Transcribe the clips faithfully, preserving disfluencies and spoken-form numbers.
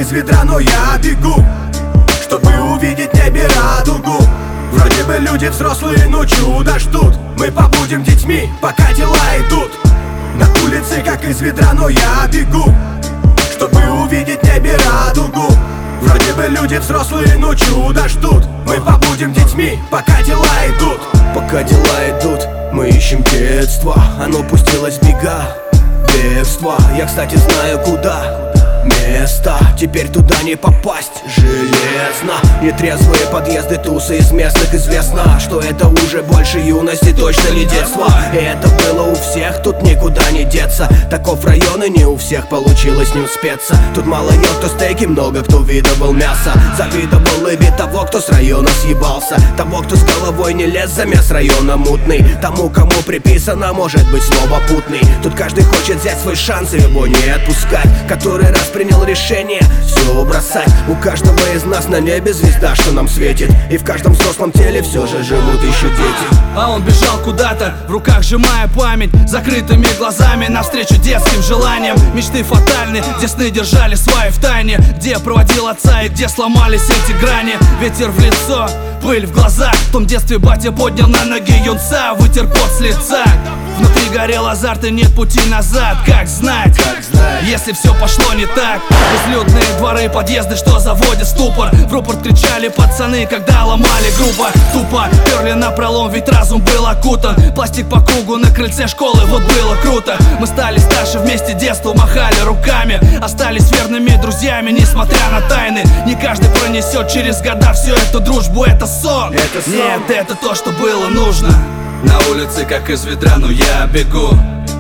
из ведра, но я бегу, чтобы увидеть в небе радугу. Вроде бы люди взрослые, но чудо ждут. Мы побудем детьми, пока дела идут. На улице как из ведра, но я бегу, чтобы увидеть в небе радугу. Вроде бы люди взрослые, но чудо ждут. Мы побудем детьми, пока дела идут. Пока дела идут, мы ищем детство. Оно пустилось в бега, бегство. Я, кстати, знаю куда место, теперь туда не попасть железно. Нетрезвые подъезды, тусы из местных. Известно, что это уже больше юности, точно не детство. И это было у всех, тут никуда не деться. Таков район, и не у всех получилось не успеться. Тут мало ел, кто стейки, много кто видовал мясо. Завидовал и вид того, кто с района съебался, того, кто с головой не лез, замес района мутный. Тому, кому приписано, может быть снова путный. Тут каждый хочет взять свой шанс и его не отпускать. Который раз принял решение все бросать. У каждого из нас на небе звезда, что нам светит. И в каждом взрослом теле все же живут еще дети. А он бежал куда-то, в руках сжимая память, закрытыми глазами навстречу детским желаниям. Мечты фатальны, где сны держали сваи в тайне, где проводил отца и где сломались эти грани. Ветер в лицо, пыль в глазах. В том детстве батя поднял на ноги юнца, вытер пот с лица. Внутри горел азарт и нет пути назад. Как знать, как знать, если все пошло не так? Безлюдные дворы, подъезды, что заводят ступор. В рупор кричали пацаны, когда ломали грубо. Тупо перли напролом, ведь разум был окутан. Пластик по кругу на крыльце школы, вот было круто. Мы стали старше вместе, детству махали руками. Остались верными друзьями, несмотря на тайны. Не каждый пронесет через года всю эту дружбу, это сон, это сон. Нет, это то, что было нужно. На улице как из ведра, но я бегу,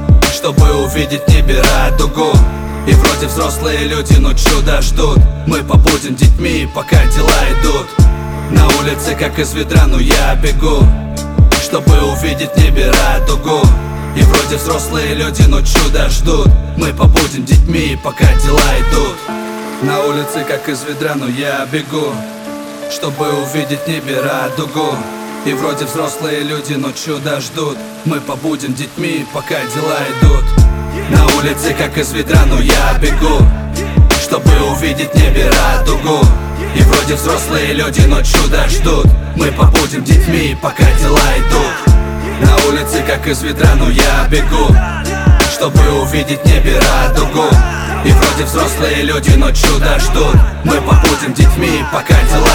чтобы увидеть в небе радугу. И вроде взрослые люди, но чудо ждут. Мы побудем детьми, пока дела идут. На улице как из ведра, но я бегу, чтобы увидеть в небе радугу. И вроде взрослые люди, но чудо ждут. Мы побудем детьми, пока дела идут. На улице как из ведра, но я бегу, чтобы увидеть в небе радугу. И вроде взрослые люди, но чудо ждут. Мы побудем детьми, пока дела идут. На улице как из ведра, но я бегу, чтобы увидеть в небе радугу. И вроде взрослые люди, но чудо ждут. Мы побудем детьми, пока дела идут. На улице как из ведра, но я бегу, чтобы увидеть в небе радугу. И вроде взрослые люди, но чудо ждут. Мы побудем детьми, пока дела